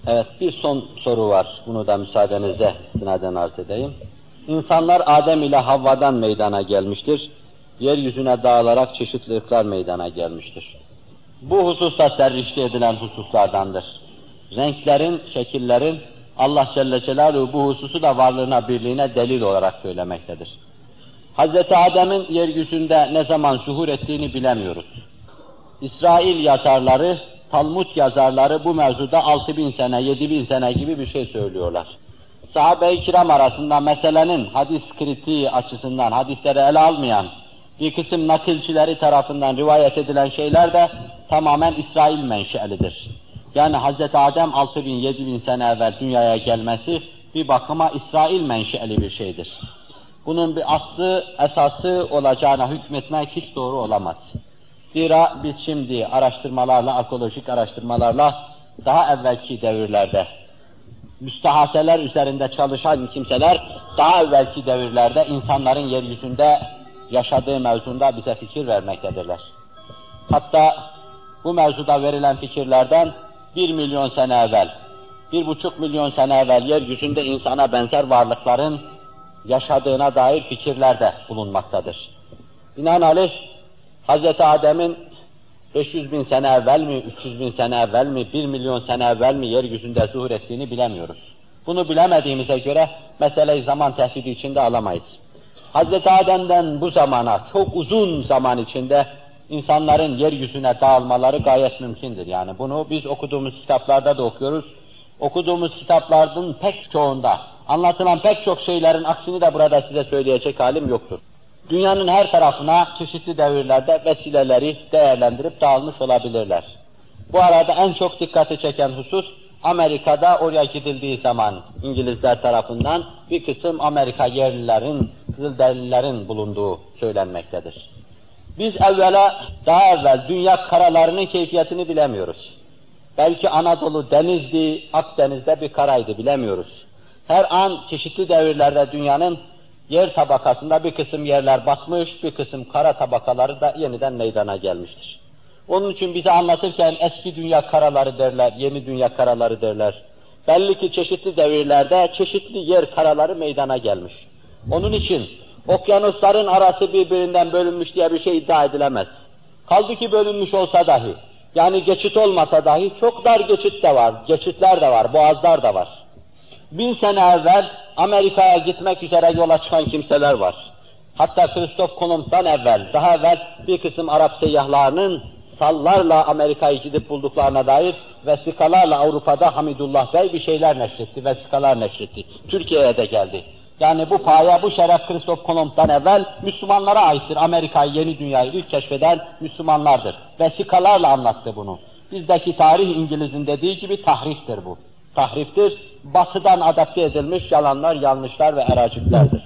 Evet, bir son soru var. Bunu da müsaadenizle istinaden arz edeyim. İnsanlar Adem ile Havva'dan meydana gelmiştir. Yeryüzüne dağılarak çeşitli ırklar meydana gelmiştir. Bu hususta serrişte edilen hususlardandır. Renklerin, şekillerin Allah Celle Celaluhu bu hususu da varlığına, birliğine delil olarak söylemektedir. Hz. Adem'in yeryüzünde ne zaman zuhur ettiğini bilemiyoruz. İsrail yazarları, Talmud yazarları bu mevzuda 6000 sene, 7000 sene gibi bir şey söylüyorlar. Sahabe-i kiram arasında meselenin hadis kritiği açısından hadisleri ele almayan bir kısım nakilcileri tarafından rivayet edilen şeyler de tamamen İsrail menşelidir. Yani Hz. Adem 6000-7000 sene evvel dünyaya gelmesi bir bakıma İsrail menşeli bir şeydir. Bunun bir aslı, esası olacağına hükmetmek hiç doğru olamaz. Zira biz şimdi araştırmalarla, arkeolojik araştırmalarla daha evvelki devirlerde, müstehaseler üzerinde çalışan kimseler daha evvelki devirlerde insanların yeryüzünde yaşadığı mevzunda bize fikir vermektedirler. Hatta bu mevzuda verilen fikirlerden 1 milyon sene evvel, 1,5 milyon sene evvel yeryüzünde insana benzer varlıkların yaşadığına dair fikirler de bulunmaktadır. Binaenaleyh Hz. Adem'in 500 bin sene evvel mi, 300 bin sene evvel mi, 1 milyon sene evvel mi yeryüzünde zuhur ettiğini bilemiyoruz. Bunu bilemediğimize göre meseleyi zaman tehdidi içinde alamayız. Hz. Adem'den bu zamana, çok uzun zaman içinde insanların yeryüzüne dağılmaları gayet mümkündür. Yani bunu biz okuduğumuz kitaplarda da okuyoruz. Okuduğumuz kitapların pek çoğunda anlatılan pek çok şeylerin aksini de burada size söyleyecek halim yoktur. Dünyanın her tarafına çeşitli devirlerde vesileleri değerlendirip dağılmış olabilirler. Bu arada en çok dikkati çeken husus, Amerika'da oraya gidildiği zaman İngilizler tarafından bir kısım Amerika yerlilerin, Kızılderililerin bulunduğu söylenmektedir. Biz daha evvel dünya karalarının keyfiyetini bilemiyoruz. Belki Anadolu denizdi, Akdeniz'de bir karaydı, bilemiyoruz. Her an çeşitli devirlerde dünyanın yer tabakasında bir kısım yerler batmış, bir kısım kara tabakaları da yeniden meydana gelmiştir. Onun için bize anlatırken eski dünya karaları derler, yeni dünya karaları derler. Belli ki çeşitli devirlerde çeşitli yer karaları meydana gelmiş. Onun için okyanusların arası birbirinden bölünmüş diye bir şey iddia edilemez. Kaldı ki bölünmüş olsa dahi, yani geçit olmasa dahi çok dar geçit de var, geçitler de var, boğazlar da var. 1000 sene evvel Amerika'ya gitmek üzere yola çıkan kimseler var. Hatta Christoph Kolomb'dan evvel, daha evvel bir kısım Arap seyyahlarının sallarla Amerika'yı gidip bulduklarına dair vesikalarla Avrupa'da Hamidullah Bey bir şeyler neşretti, vesikalar neşretti. Türkiye'ye de geldi. Yani bu paya, bu şeref Christoph Kolomb'dan evvel Müslümanlara aittir. Amerika'yı, yeni dünyayı ilk keşfeden Müslümanlardır. Vesikalarla anlattı bunu. Bizdeki tarih İngiliz'in dediği gibi tahriftir bu. Tahriftir, batıdan adapte edilmiş yalanlar, yanlışlar ve eraciklerdir.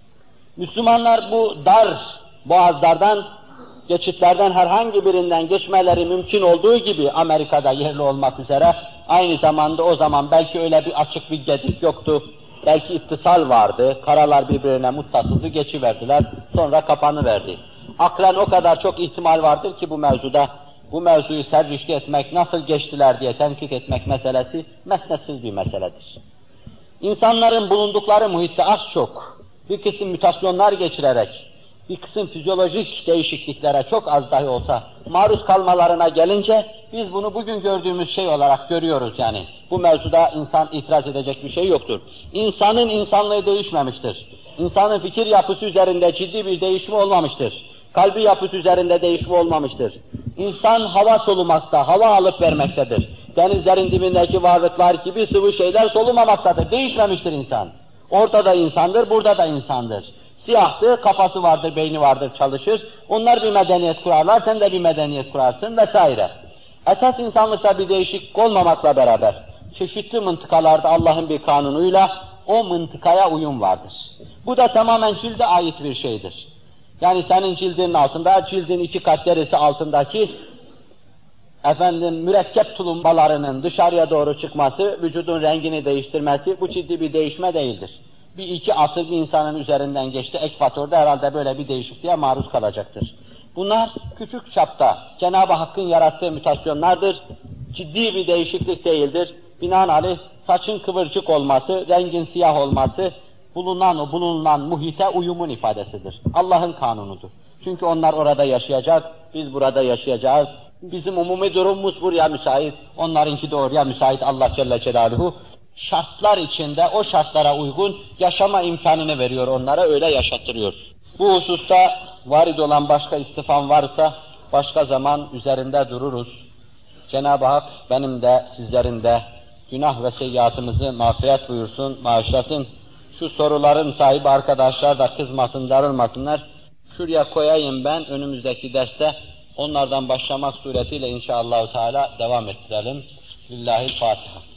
Müslümanlar bu dar boğazlardan, geçitlerden herhangi birinden geçmeleri mümkün olduğu gibi Amerika'da yerli olmak üzere, aynı zamanda o zaman belki öyle bir açık bir gedik yoktu, belki ittisal vardı, karalar birbirine muttasıldı, geçiverdiler, sonra kapanıverdi. Aklen o kadar çok ihtimal vardır ki bu mevzuda, bu mevzuyu serrişte etmek, nasıl geçtiler diye tenkit etmek meselesi mesnetsiz bir meseledir. İnsanların bulundukları muhitte az çok, bir kısım mutasyonlar geçirerek, bir kısım fizyolojik değişikliklere çok az dahi olsa maruz kalmalarına gelince, biz bunu bugün gördüğümüz şey olarak görüyoruz yani. Bu mevzuda insan itiraz edecek bir şey yoktur. İnsanın insanlığı değişmemiştir. İnsanın fikir yapısı üzerinde ciddi bir değişme olmamıştır. Kalbi yapısı üzerinde değişme olmamıştır. İnsan hava solumakta, hava alıp vermektedir. Denizlerin dibindeki varlıklar gibi sıvı şeyler solumamaktadır. Değişmemiştir insan. Orada da insandır, burada da insandır. Siyahtı, kafası vardır, beyni vardır, çalışır. Onlar bir medeniyet kurarlar, sen de bir medeniyet kurarsın vesaire. Esas insanlıkta bir değişiklik olmamakla beraber, çeşitli mıntıkalarda Allah'ın bir kanunuyla o mıntıkaya uyum vardır. Bu da tamamen cilde ait bir şeydir. Yani senin cildinin altında, cildin 2 kat derisi altındaki mürekkep tulumbalarının dışarıya doğru çıkması, vücudun rengini değiştirmesi, bu ciddi bir değişme değildir. Bir 2 asır bir insanın üzerinden geçti, ekvatorda herhalde böyle bir değişikliğe maruz kalacaktır. Bunlar küçük çapta Cenab-ı Hakk'ın yarattığı mutasyonlardır. ciddi bir değişiklik değildir. Binaenaleyh saçın kıvırcık olması, rengin siyah olması, bulunan muhite uyumun ifadesidir. Allah'ın kanunudur. Çünkü onlar orada yaşayacak, biz burada yaşayacağız. Bizim umumi durumumuz buraya müsait, onlarınki de oraya müsait. Allah Celle Celaluhu şartlar içinde o şartlara uygun yaşama imkanını veriyor onlara, öyle yaşattırıyor. Bu hususta varid olan başka istifam varsa başka zaman üzerinde dururuz. Cenab-ı Hak benim de sizlerin de günah ve seyyiatımızı mağfiret buyursun, bağışlasın. Şu soruların sahibi arkadaşlar da kızmasın, darılmasınlar. Şuraya koyayım ben önümüzdeki derste. Onlardan başlamak suretiyle inşallah Teala devam ettirelim. Lillahi'l-Fatiha.